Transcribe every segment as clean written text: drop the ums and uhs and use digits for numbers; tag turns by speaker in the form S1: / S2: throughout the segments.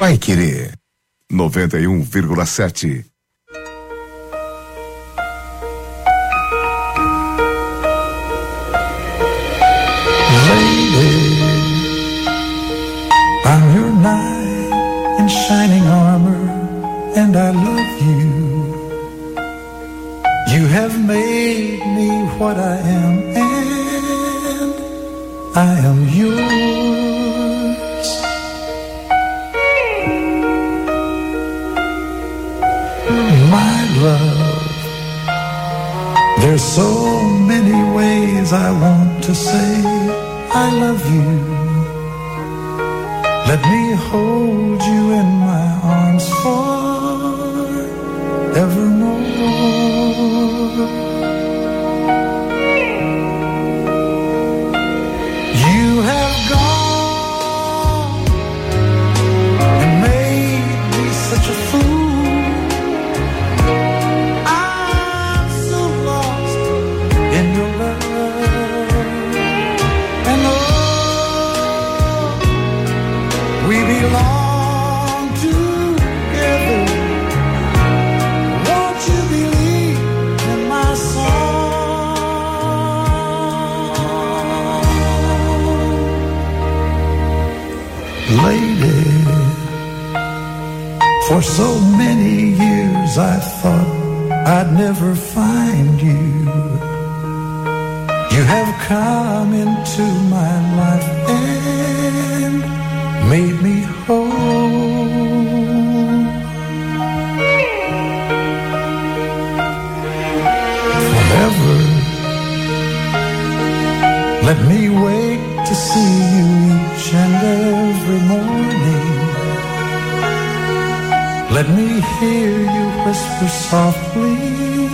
S1: Paiquerê 91,7.
S2: I'm your knight in shining armor, and I love you. You have made me what I am, and I am yours. My love, there's so many ways I want to say I love you. Let me hold you in my arms forevermore. You have gone and made me such a fool. I'm so lost in your love. And we belong together. Won't you believe in my song? Lady, for so many years I thought I'd never find you. You have come into my life and made me whole. Forever, let me wake to see you each and every morning. Let me hear you whisper softly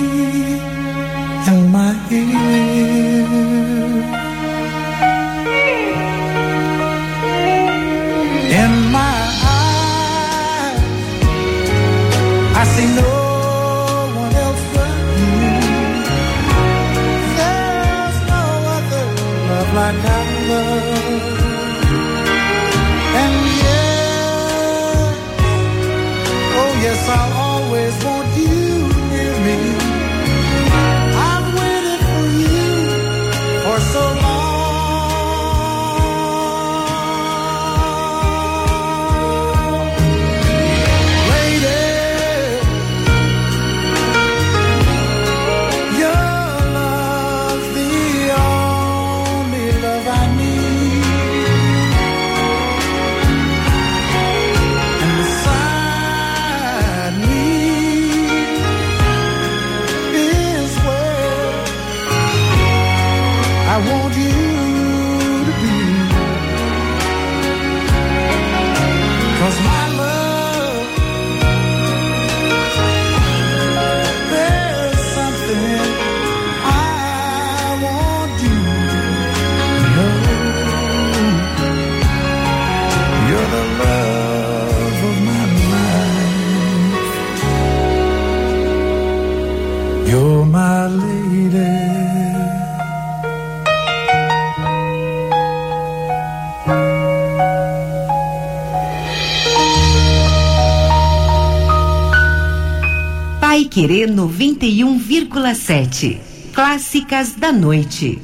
S2: in my ear. In my eyes, I see no one else but you. There's no other love like our love. And yes, oh yes, I'll always want you near me. I've waited for you for so long. I want you to be, 'cause my love, there's something I want you to know. You're the love of my life. You're my lady.
S3: Paiquerê 91,7. Clássicas da noite.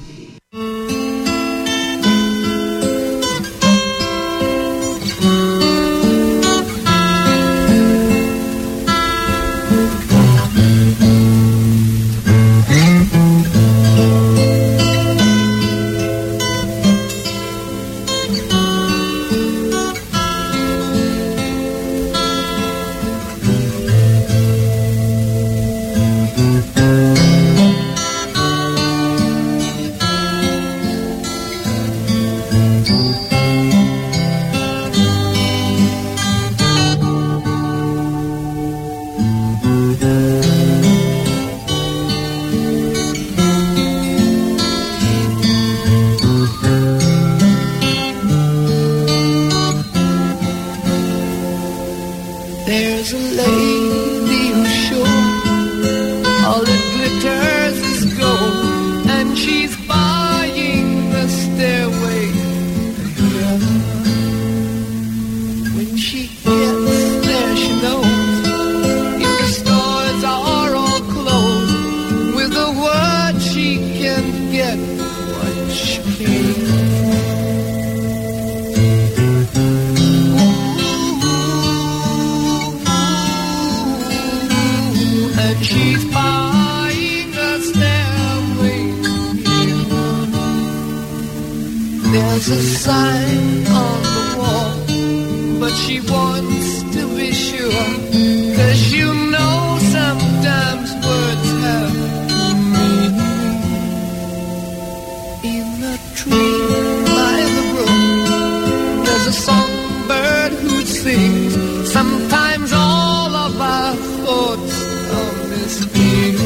S1: There's a sign on the wall, but she wants to be sure, 'cause you know sometimes words have meaning. In a tree by the brook, there's a songbird who sings. Sometimes all of our thoughts are misleading.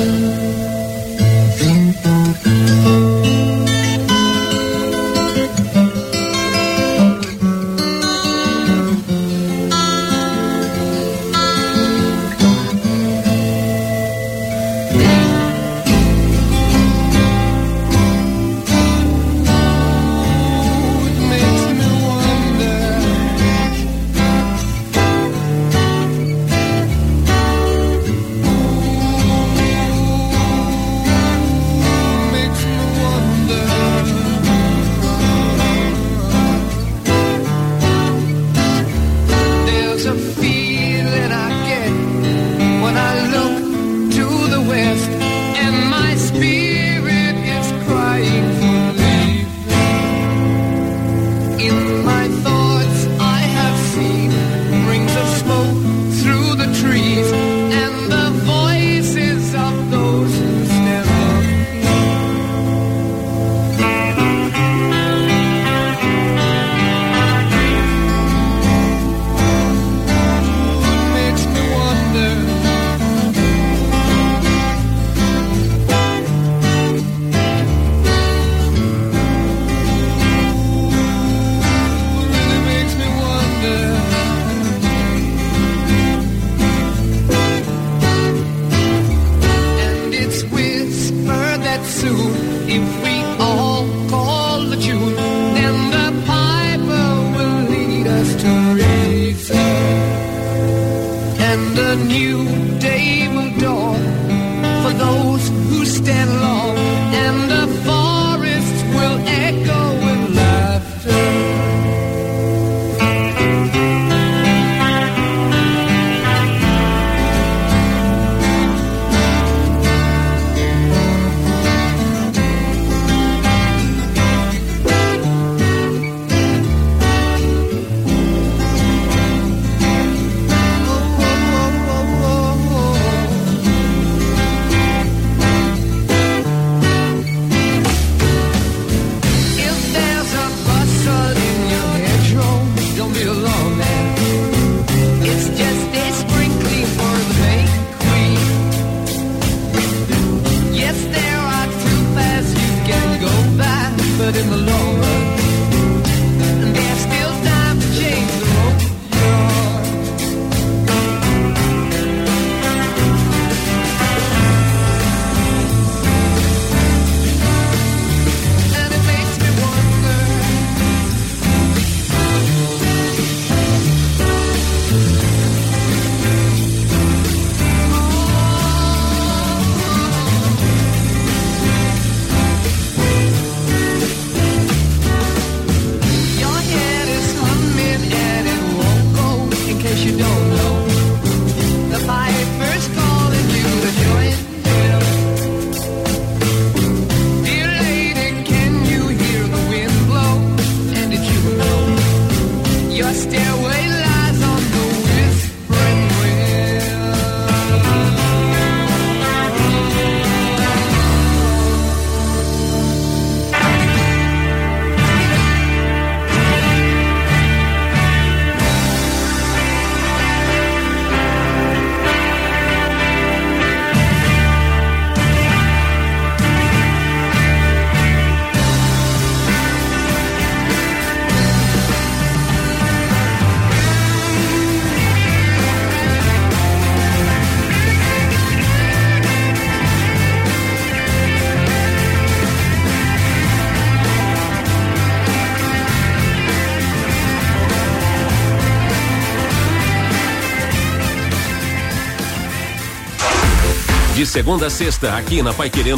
S4: De segunda a sexta, aqui na Paiquerê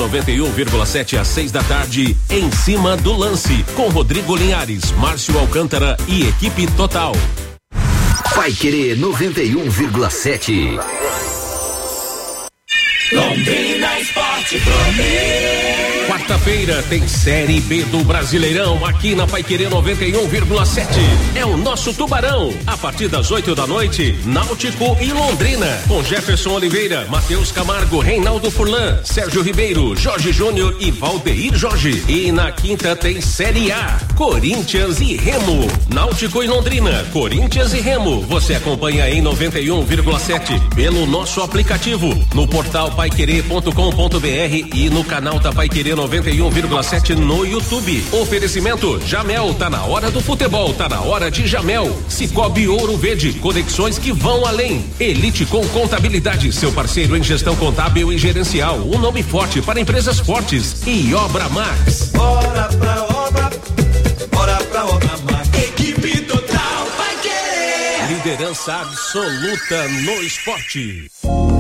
S4: 91,7 às 6 da tarde, Em Cima do Lance, com Rodrigo Linhares, Márcio Alcântara e equipe total.
S5: Paiquerê 91,7. Londrina Esporte Clube.
S4: Quarta-feira tem Série B do Brasileirão aqui na Paiquerê 91,7. É o nosso Tubarão. A partir das 8 da noite, Náutico e Londrina. Com Jefferson Oliveira, Matheus Camargo, Reinaldo Furlan, Sérgio Ribeiro, Jorge Júnior e Valdeir Jorge. E na quinta tem Série A, Corinthians e Remo. Náutico e Londrina, Corinthians e Remo. Você acompanha em 91,7 pelo nosso aplicativo, no portal paiquerê.com.br e no canal da Paiquerê 91,7 no YouTube. Oferecimento Jamel, tá na hora do futebol, tá na hora de Jamel. Cicobi Ouro Verde, conexões que vão além. Elite com Contabilidade, seu parceiro em gestão contábil e gerencial, um nome forte para empresas fortes. E Obra Max.
S5: Bora pra obra, bora pra Obra Max. Equipe total Paiquerê.
S4: Liderança absoluta no esporte.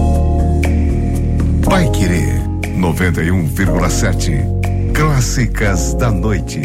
S6: Paiquerê 91,7. Clássicas da noite.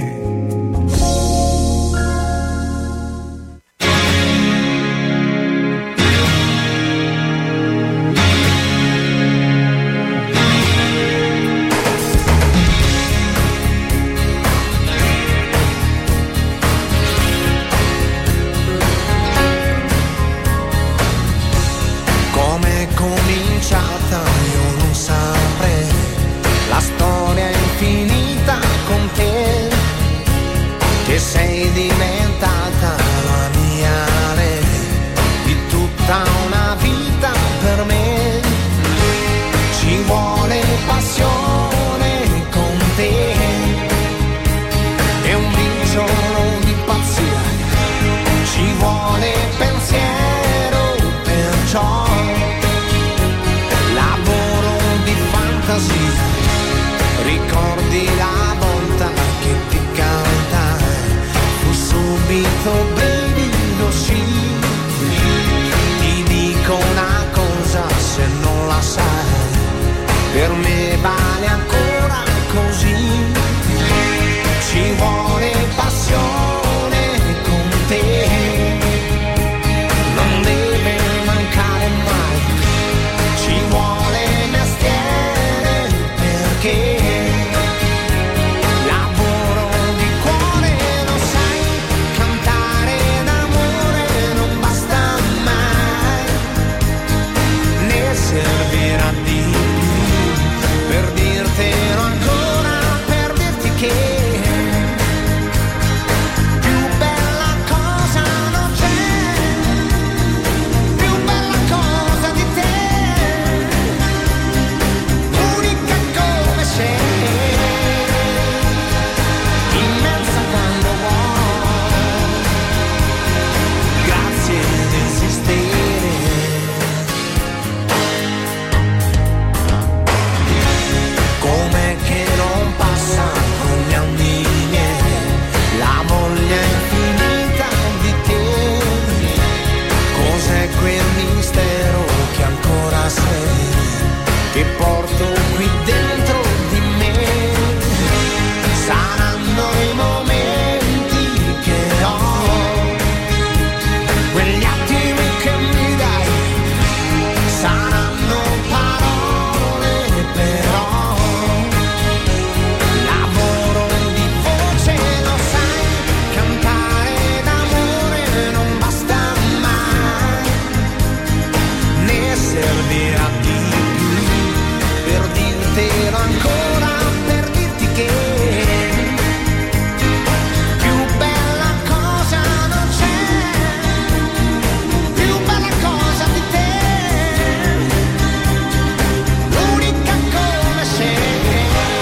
S2: Come cominciata io non saprei, la storia è infinita con te, che sei diventata la mia re, di tutta una vita per me, ci vuole passione con te, è un briciolo di pazzia, ci vuole pensiero, perciò ricordi la volta che ti cantai, fu subito brivido sì, ti dico una cosa se non la sai, per me vale ancora così, ci vuole passione con te, non deve mancare mai, ci vuole mestiere perché lavoro di cuore, lo sai, cantare d'amore non basta mai, ne servirà di più per dirtelo ancora, per dirti che più bella cosa non c'è, più bella cosa di te, unica come sei, immensa quando vuoi, grazie di esistere. Com'è che non passa con gli anni miei la voglia infinita di te, cos'è quel mistero che ancora sei, che porto qui dentro di me, saranno i momenti che ho, quegli attimi che mi dai, saranno parole però, lavoro di voce, lo sai, cantare d'amore non basta mai, ne servirà di più per dirtelo ancora, per dirti che più bella cosa non c'è, più bella cosa di te, unica come sei,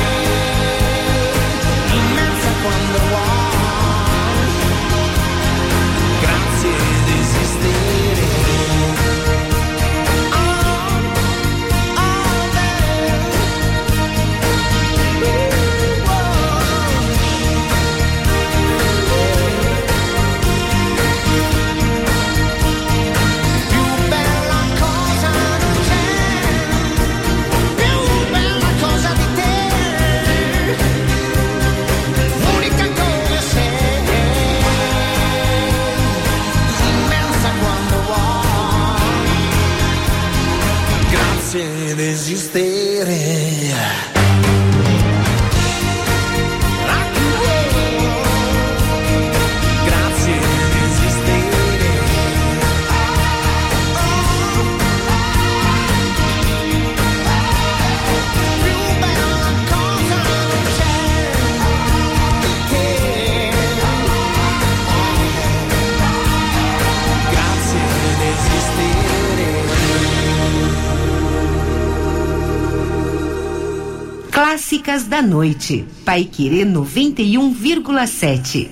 S2: immensa quando vuoi, grazie di esistere. Oh, oh,
S3: Clássicas da Noite. Paiquerê 91,7.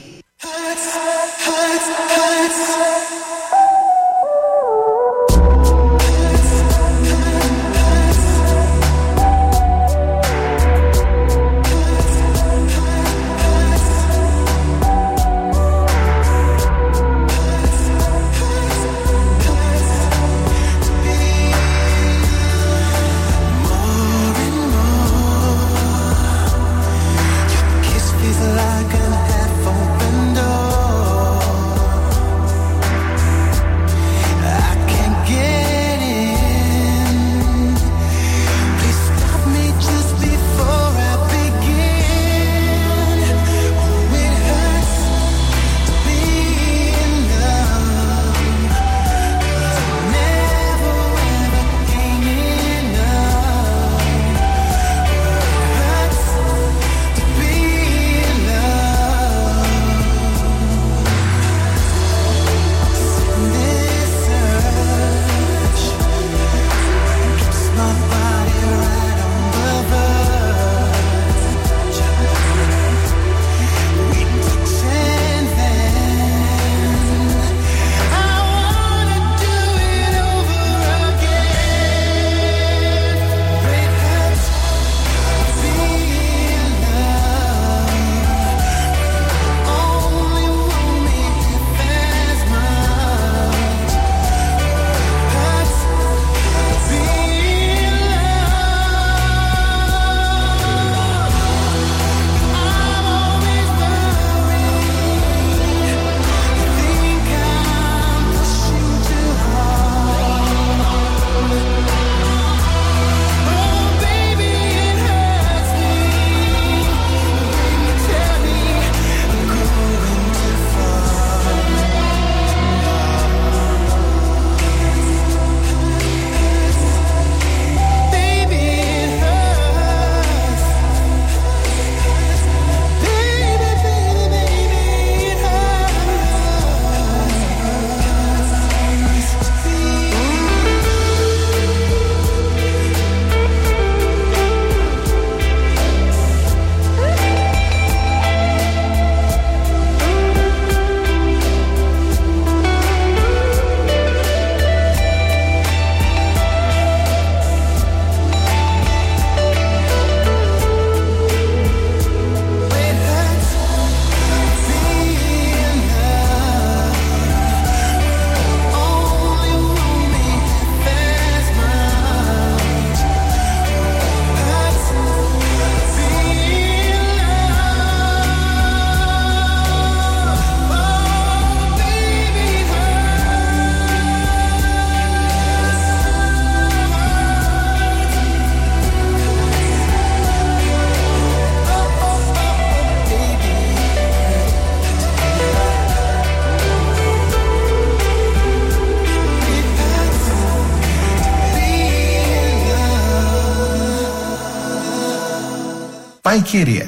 S7: Paiquerê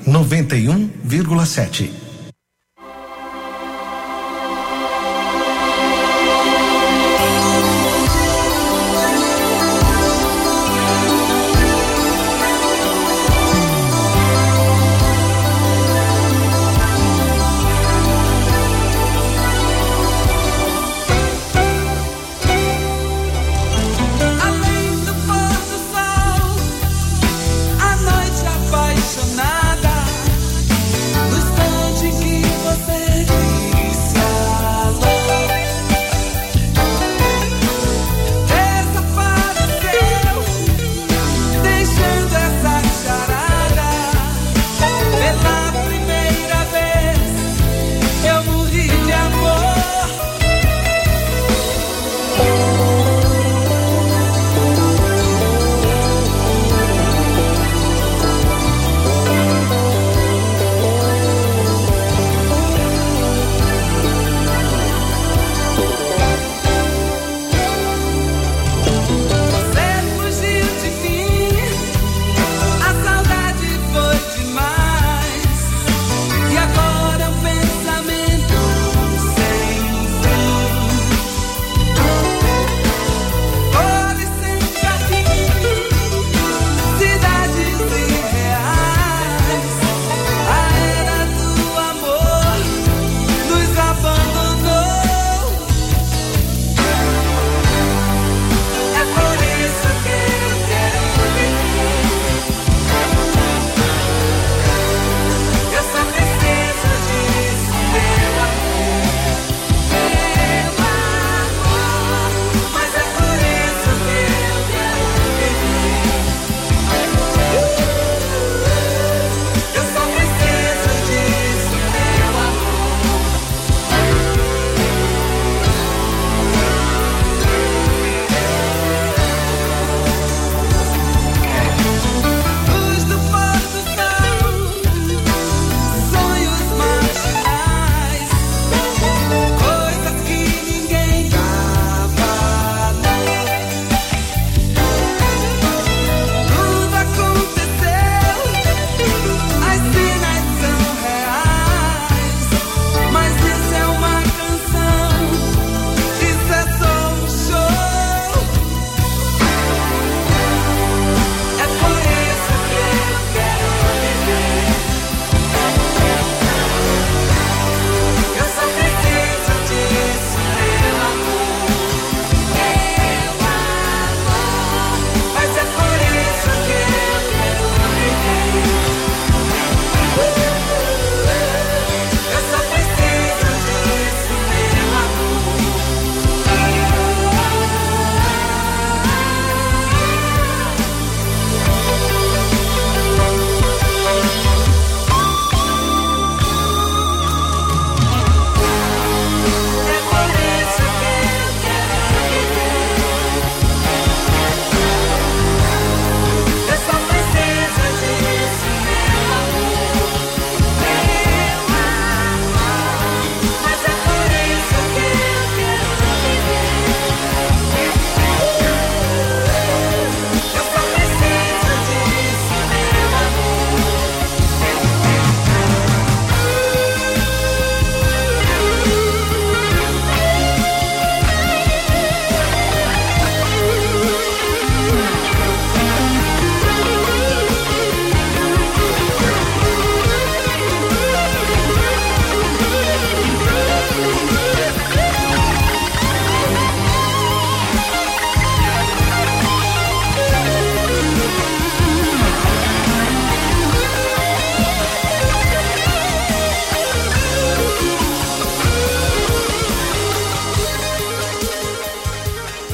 S7: 91,7.
S5: Apaixonada no instante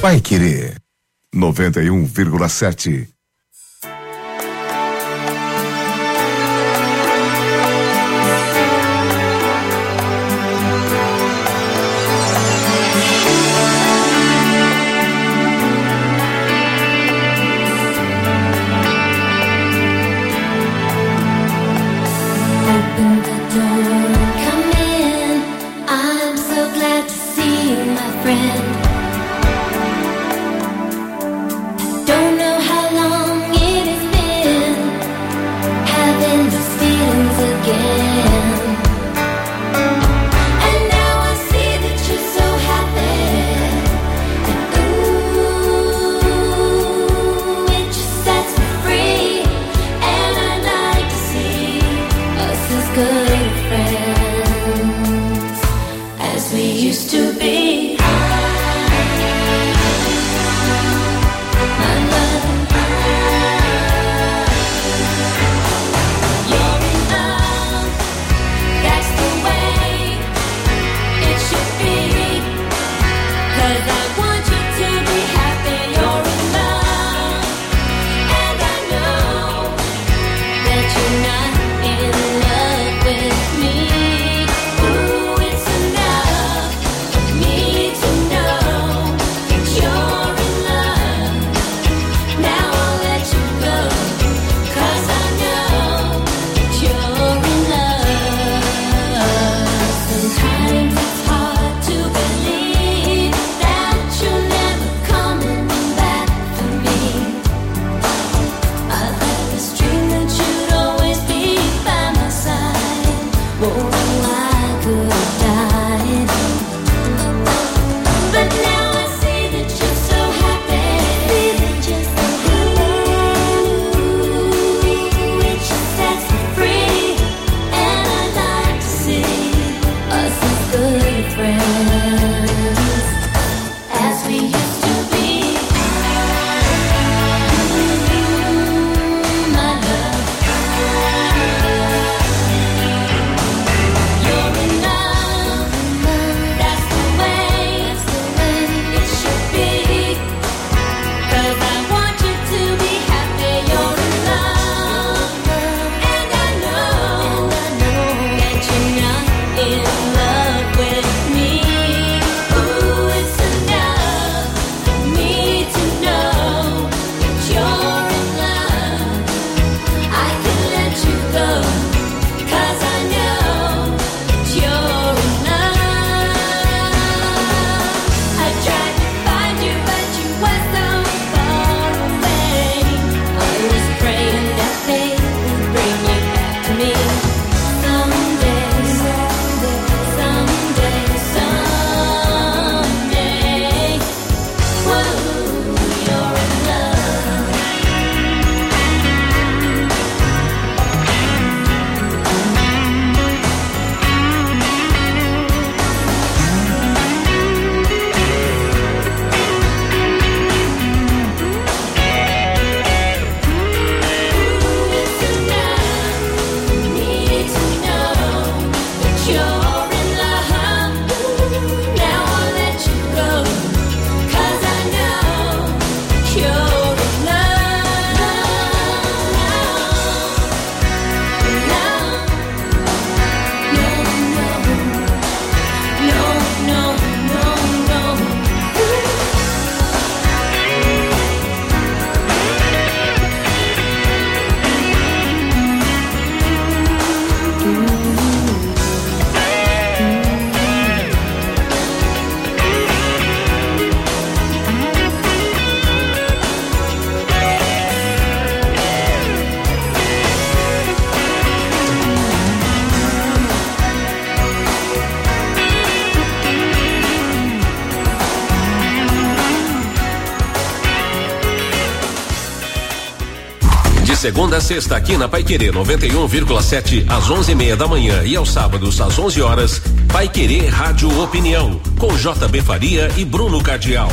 S6: Paiquerê 91,7.
S4: Segunda a sexta aqui na Paiquerê 91,7 às 11:30 da manhã e aos sábados às 11 horas. Paiquerê Rádio Opinião com JB Faria e Bruno Cardial.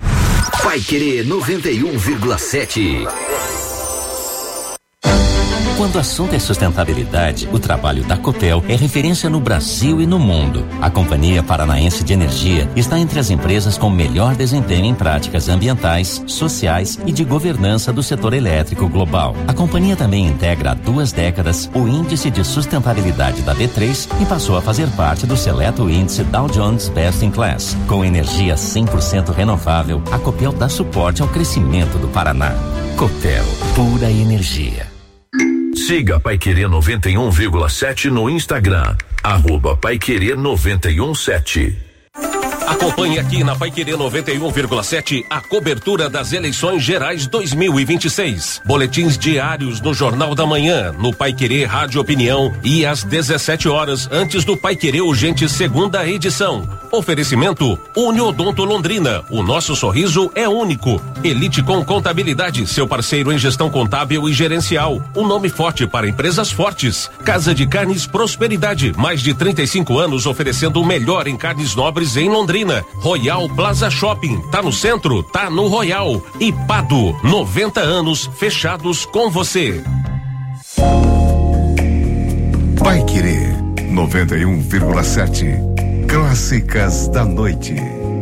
S7: Paiquerê 91,7. Quando o assunto é sustentabilidade, o trabalho da Copel é referência no Brasil e no mundo. A Companhia Paranaense de Energia está entre as empresas com melhor desempenho em práticas ambientais, sociais e de governança do setor elétrico global. A companhia também integra há 2 décadas o Índice de Sustentabilidade da B3 e passou a fazer parte do seleto índice Dow Jones Best in Class. Com energia 100% renovável, a Copel dá suporte ao crescimento do Paraná. Copel, pura energia.
S8: Siga Paiquerê 91,7 no Instagram, @Paiquerê 917.
S4: Acompanhe aqui na Paiquerê 91,7 a cobertura das eleições gerais 2026. Boletins diários no Jornal da Manhã, no Paiquerê Rádio Opinião e às 17 horas antes do Paiquerê Urgente 2ª edição. Oferecimento Uniodonto Londrina. O nosso sorriso é único. Elite com Contabilidade, seu parceiro em gestão contábil e gerencial. Um nome forte para empresas fortes. Casa de Carnes Prosperidade. Mais de 35 anos oferecendo o melhor em carnes nobres em Londrina. Royal Plaza Shopping. Tá no centro? Tá no Royal. E Pado. 90 anos fechados com você.
S6: Paiquerê 91,7. Clássicas da Noite.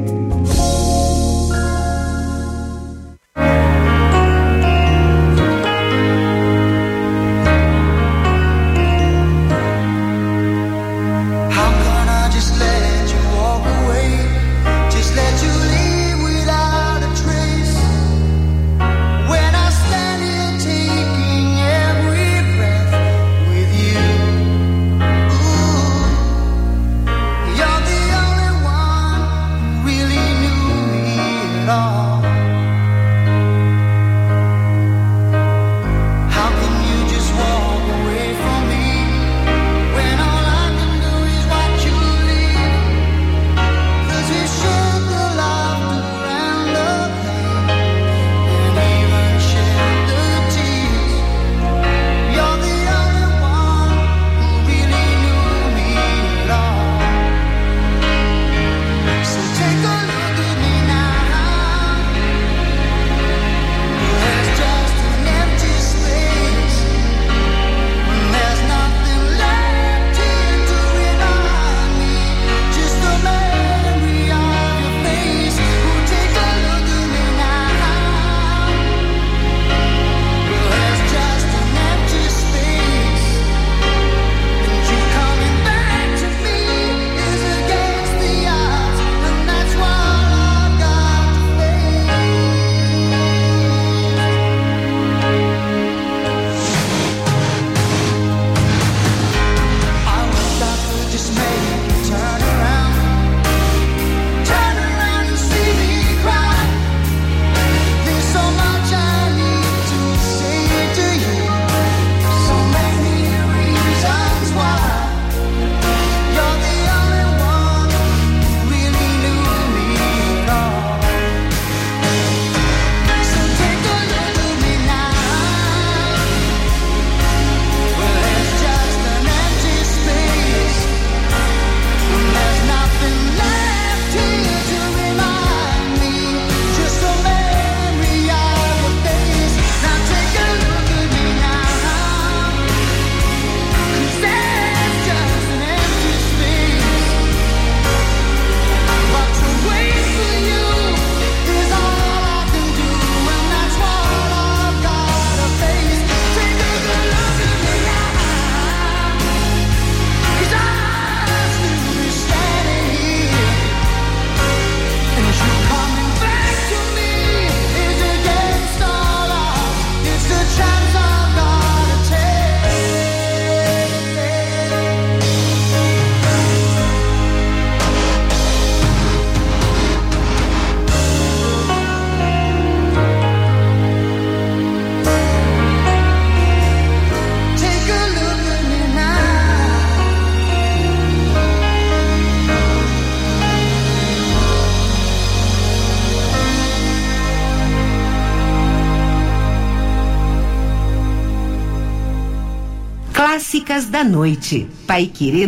S3: Clássicas da Noite. Paiquerê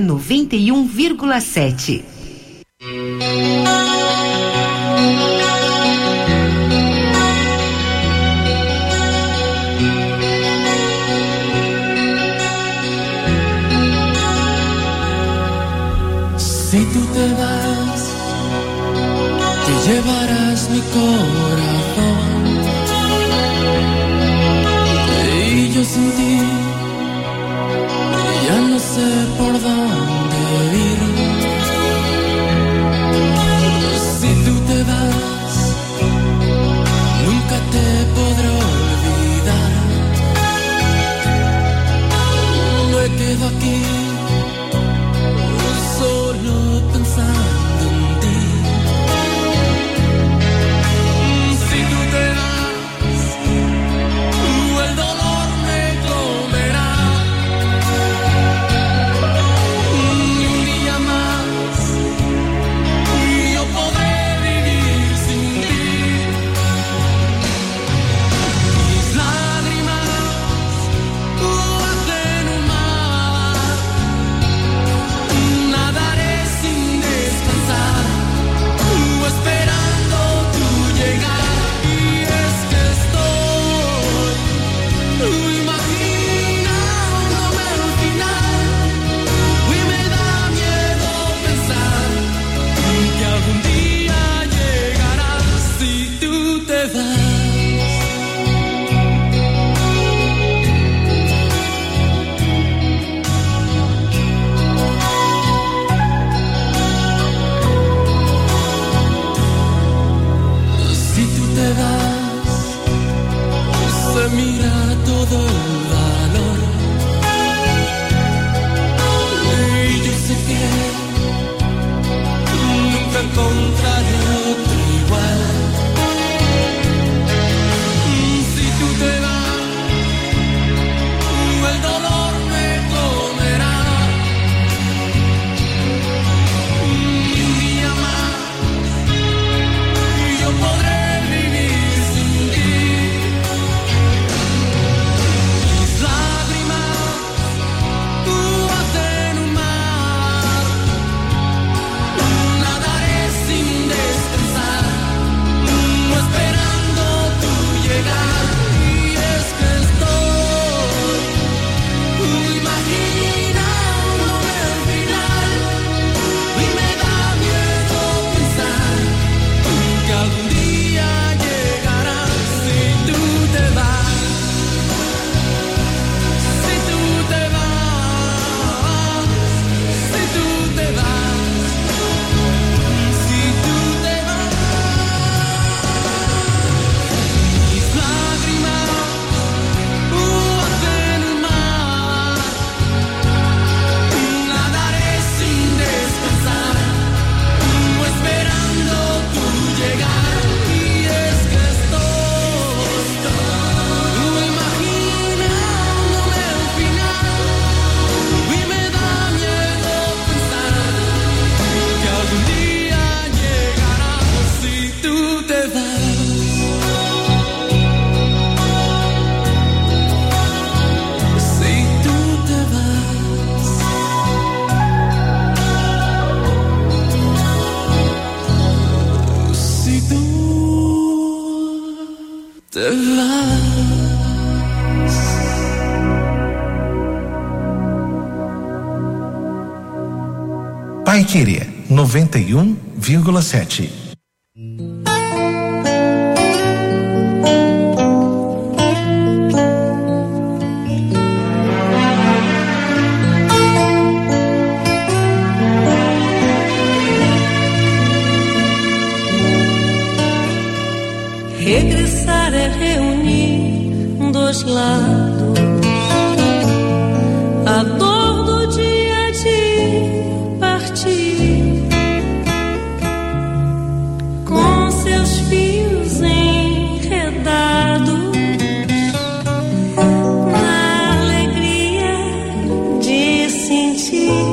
S3: 91,7.
S9: tú te vas, te llevarás mi corazón. Y yo sin ti ya no sé por dónde ir. Si tú te vas, nunca te podré olvidar. Me quedo aquí solo pensando en ti. Si tú te vas, el dolor me comerá. Y un día más yo podré vivir sin ti. Mis lágrimas hacen un mar. Nadaré sin descansar, esperando tu llegar. Y es que estoy imaginándome al final. Y me da miedo pensar que algún día llegarás si tú te vas. Si tú te vas, se mira todo el valor. Y yo sé que nunca encontraré otro igual. Si tú te vas, el dolor me comerá. Y un día más yo podré vivir sin ti. Mis lágrimas hacen un mar. Nadaré sin descansar, esperando tu llegar. Y es que estoy imaginándome al final. Y me da miedo pensar que algún día llegarás si tú te vas. Si tú te vas, si tú te vas, si tú te vas. Mis lágrimas hacen un mar. Nadaré sin descansar, esperando tu llegar. Y es que estoy imaginándome al final. Y me da miedo pensar que algún día llegarás si tú te vas. Si tú te vas. Si tú te vas.
S6: Paiquerê 91,7.
S10: Regressar é reunir dois lados, a dor do dia de partir, com seus fios enredados, na alegria de sentir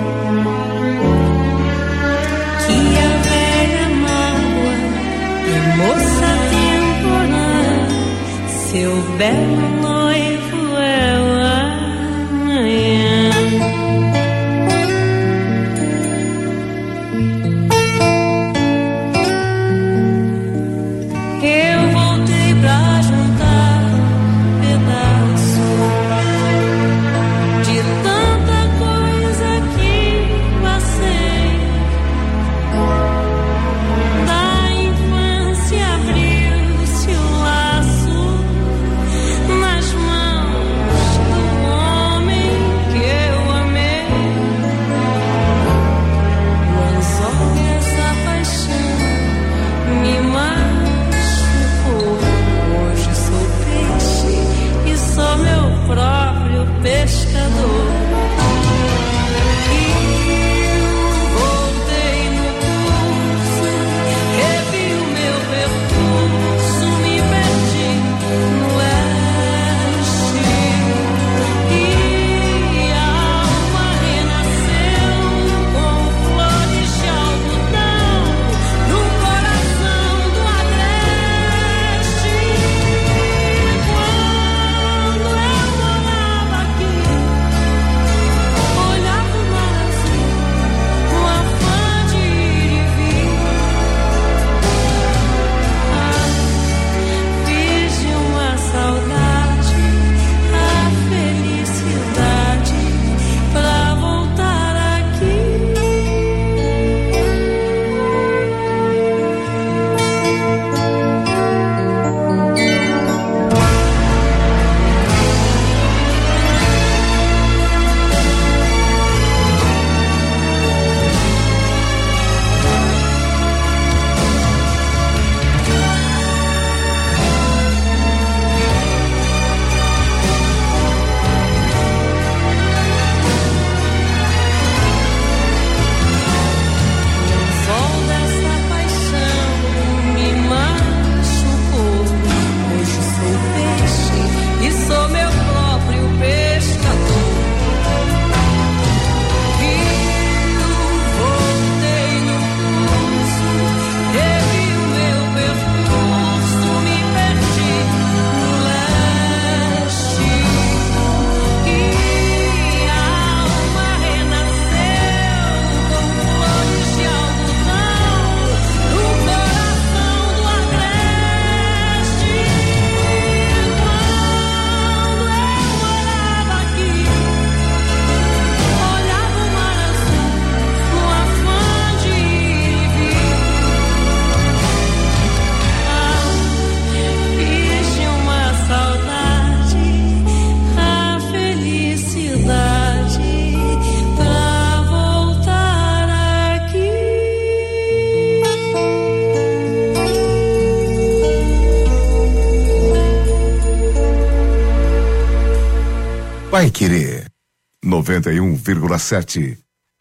S10: que a velha mágoa é moça temporal, seu belo noivo é o amanhã. Eu voltei pra juntar pedaços de tanta coisa que passei.
S6: Paiquerê 91,7.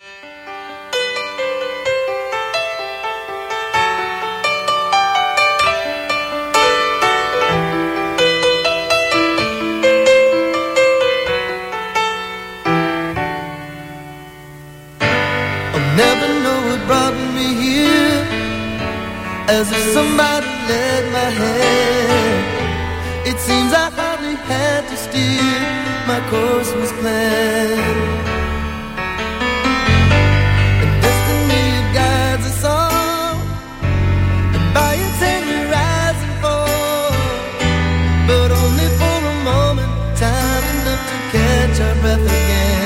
S9: Never know what brought me here, as if somebody led my hand. It seems I hardly had to steer, my course was planned. And destiny guides us all, and by its hand we rise and fall, but only for a moment, time enough to catch our breath again.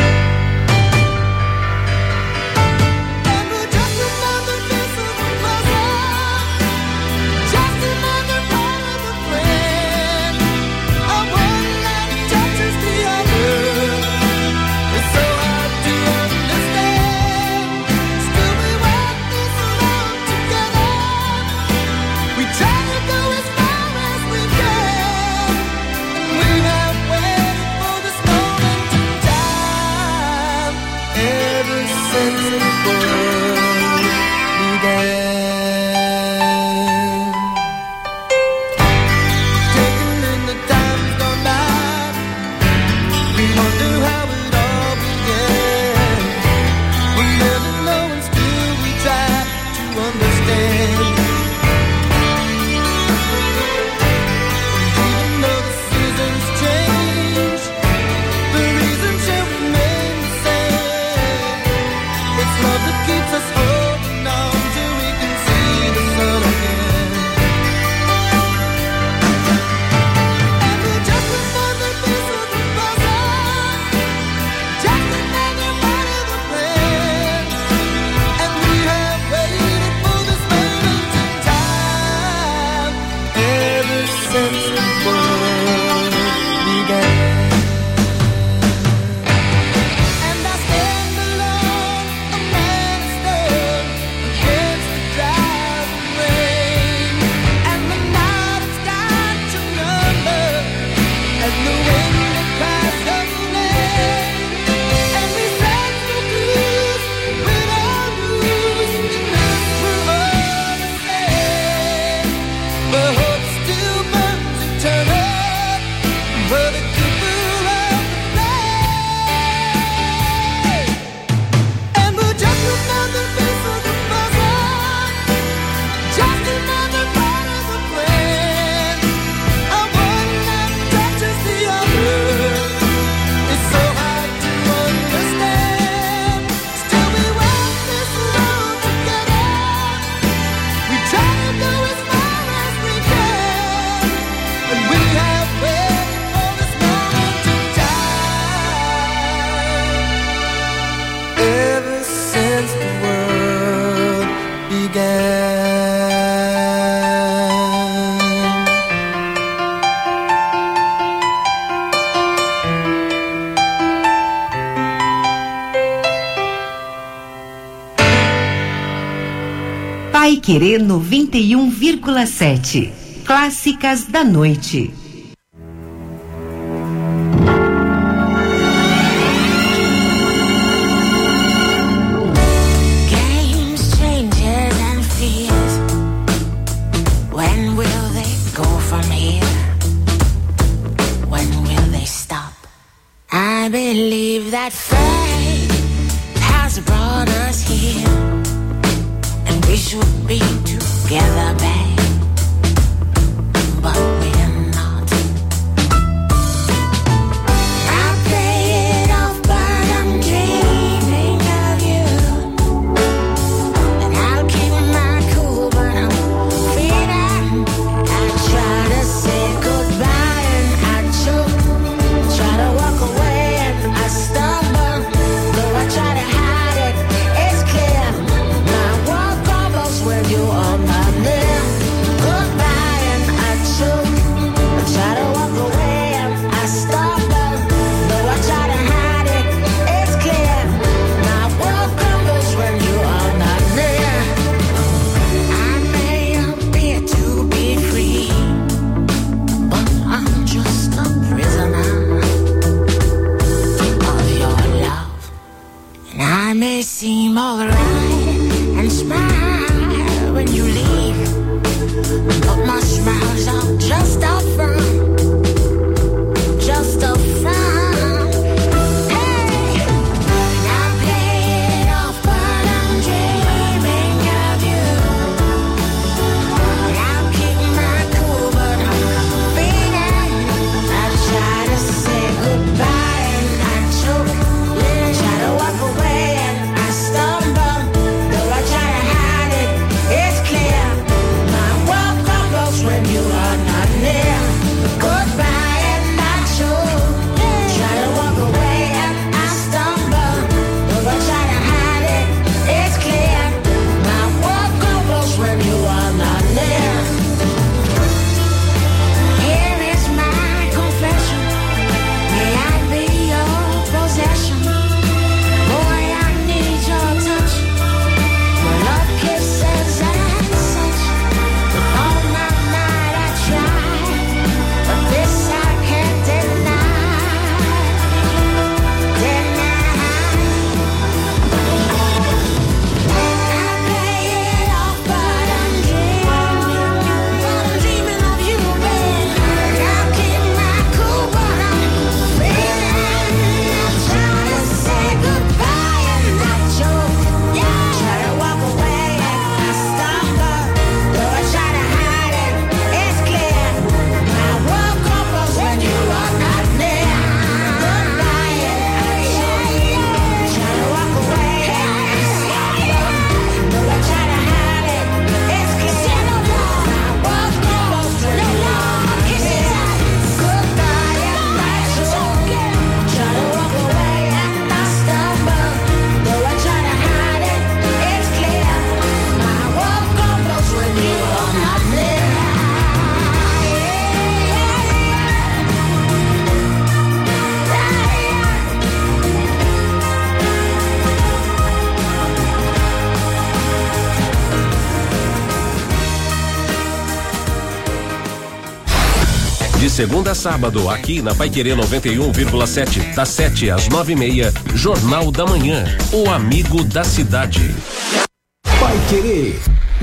S3: Paiquerê 91,7. Clássicas da noite.
S11: I believe that fate has brought us here, and we should be together, babe, but we're not. I play it off, but I'm dreaming of you, and I'll keep my cool, but I'm feeling. I try to say goodbye and I choke, try to walk away. I stumble, though I try to hide it, it's clear. My walk almost when you are my near. seem alright and smile when you leave, but my smile's all just a front, just a front. Hey, I play it off, but I'm dreaming of you. I'll keep my cool, but I'm feeling. I try to say goodbye and I choke, try to walk away and I stumble. Though I try to hide it, it's clear. My world crumbles when you are not near. Goodbye and I choke, try to walk away and I stumble. Though I try to hide it, it's clear. My world crumbles when you are not near. Here is my confession. May I be your possession? Boy, I need your touch. Your love, kisses and such. With all my might I try, but this I can't deny. I play it off, but I'm dreaming of you, babe. I'll keep my cool, but I'm feeling. I'm trying to say goodbye and I choke. Try to walk away and I stumble. Though I try to hide it, it's clear. My world crumbles when you are not near. Goodbye and I choke. Try to walk away and I stumble. Though I try to hide it, it's clear. My world crumbles when you are not near. Goodbye and I choke. Try to walk away and I stumble. Though I try to hide it, it's clear. My world crumbles when you are not near.
S4: De segunda a sábado, aqui na Paiquerê 91,7, das 7 às 9h30, Jornal da Manhã, o amigo da cidade.
S12: Paiquerê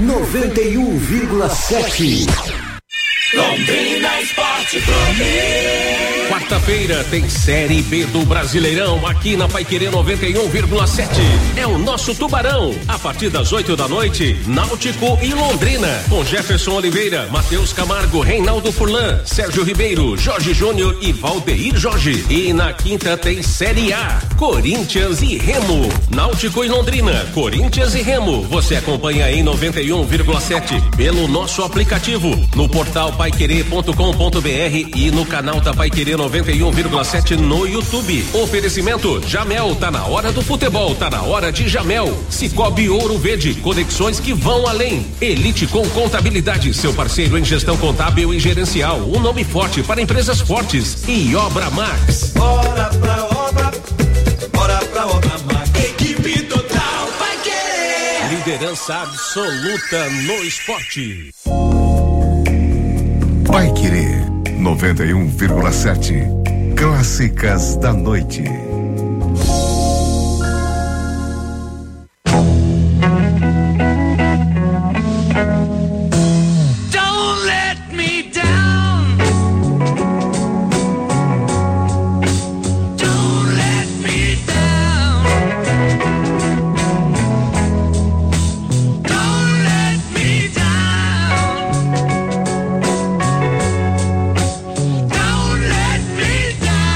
S12: 91,7.
S5: Londrina Esporte Clube.
S4: Quarta-feira tem Série B do Brasileirão aqui na Paiquerê 91,7. É o nosso Tubarão. A partir das 8 da noite, Náutico e Londrina. Com Jefferson Oliveira, Matheus Camargo, Reinaldo Furlan, Sérgio Ribeiro, Jorge Júnior e Valdeir Jorge. E na quinta tem Série A, Corinthians e Remo. Náutico e Londrina, Corinthians e Remo. Você acompanha em 91,7 pelo nosso aplicativo, no portal paiquerê.com.br e no canal da Paiquerê 91,7 no YouTube. Oferecimento Jamel, tá na hora do futebol, tá na hora de Jamel. Cicobi Ouro Verde, conexões que vão além. Elite com Contabilidade, seu parceiro em gestão contábil e gerencial, um nome forte para empresas fortes. E Obra Max.
S5: Bora pra obra Max. Equipe total vai querer.
S4: Liderança absoluta no esporte.
S6: Paiquerê 91,7. Clássicas da noite.
S1: Don't let me down. Don't let me down. Don't let me down. Don't let me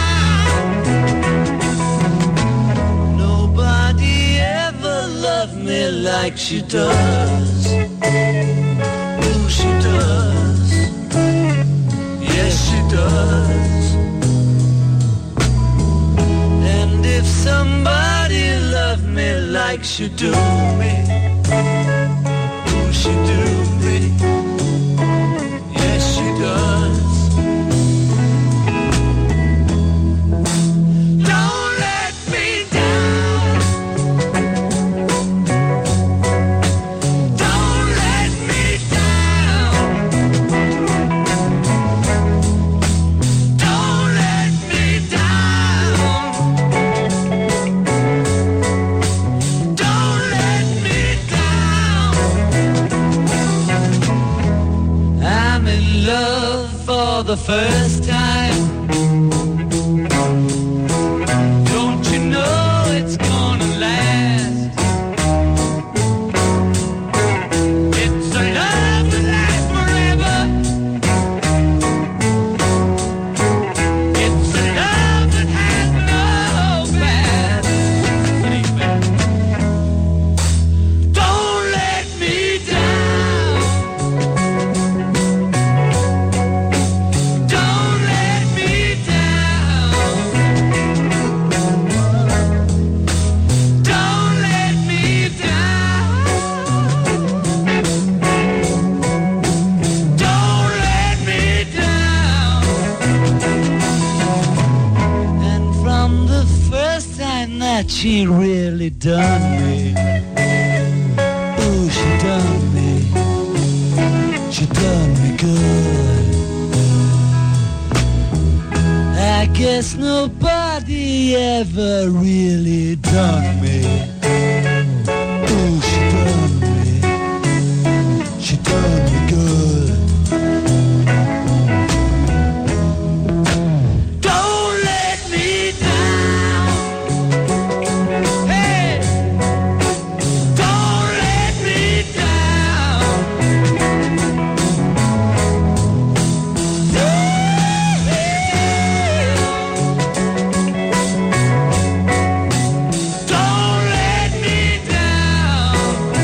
S1: down. Nobody ever loved me like she does. Oh, she does. Yes, she does. And if somebody loved me like she do me, oh, she do me. Yes, she does. Don't let me down. Don't let me down. Don't let me down. the first time. Don't you know it's gonna last? It's a love that lasts forever. It's a love that has no past. Don't let me down. Don't let me down. Don't let me down. Don't let me down. And from the first time that she really done me, oh, she done me. She done me good. I guess nobody ever really done me. Oh, she done me. She done me good. Don't let me down. Hey, don't let me down. Don't let me down.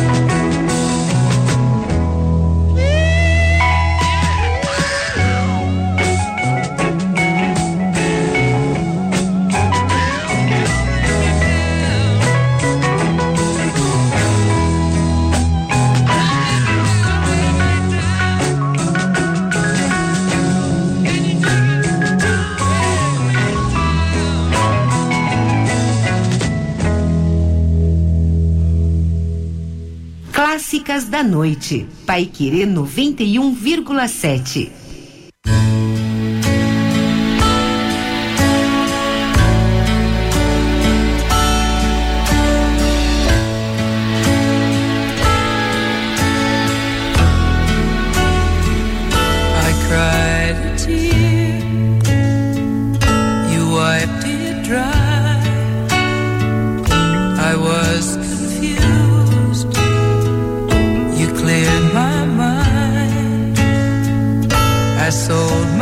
S3: Clássicas da Noite. Paiquerê 91,7.
S1: I cried a tear, you wiped it dry. I was confused, you cleared my mind. I sold